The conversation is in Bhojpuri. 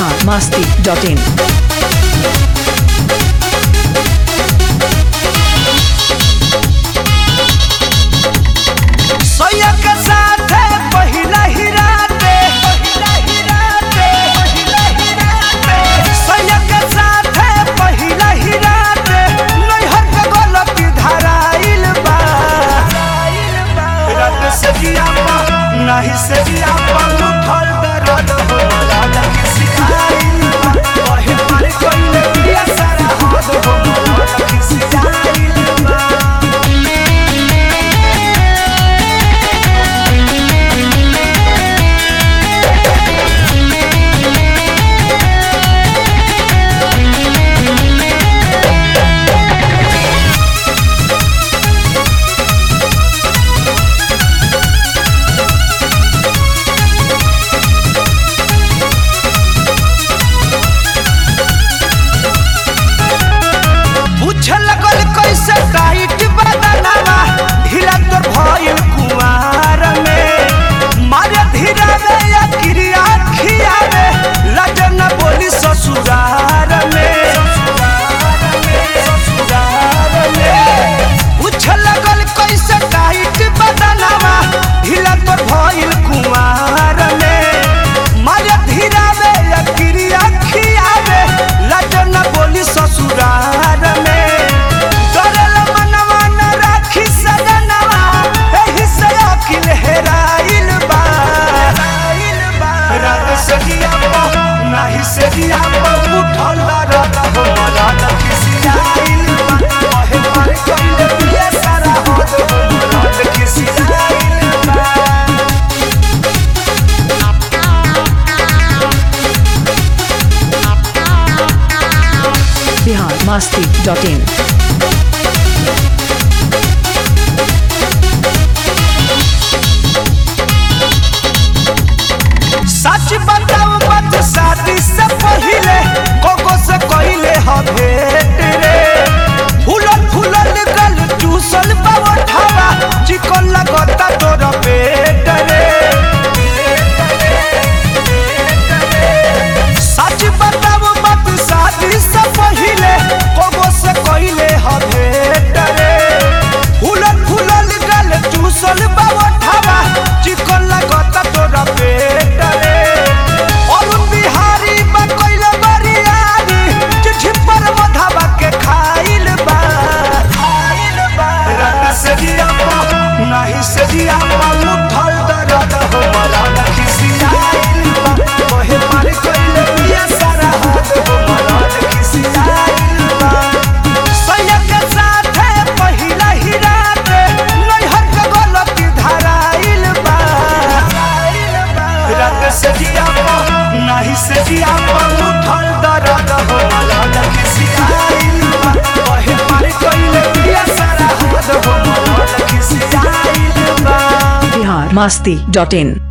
biharmasti.in नहीं से जिया पर उठल दर्द हो लाला किसी आइल ओहे पर कोई पिया सारा हाथ हो लाला किसी आइल टाइट बदनवा ढीला तोर भइल कुआर में मारे धीरा में या क्रिया खिया में लजन बोली ससुरार में पूछ लगल कैसे टाइट बदनवा ढीला तोर भइल कुआर में मारे धीरा में या क्रिया खिया में लजन बोली ससुरार में नहीं से जिया पर उठल दर्द हो लाला किसी आइल ओहे पर कोई पिया सारा हाथ हो लाला किसी आइल biharmasti.in सच बताओ मत शादी से पहले कोको से कहले ह भेट रे फूलल फूलल गल चूसल बावठावा चिकन लगता तोर पेट रे सच बताओ मत शादी से पहले कोको से कहले ह भेट रे फूलल फूलल गल चूसल बावठावा चिकन लगता तोर पेट नहीं से जिया पर उठल दर्द हो लाला किसी आइल ओहे पर कोई पिया सारा हाथ हो लाला किसी आइल सैया के साथ पहिला ही रात नैहर के गलती धराइल बा रात से जिया नहीं से जिया पर उठल दर्द हो लाला किसी आइल ओहे पर कोई पिया सारा हाथ हो लाला किसी biharmasti.in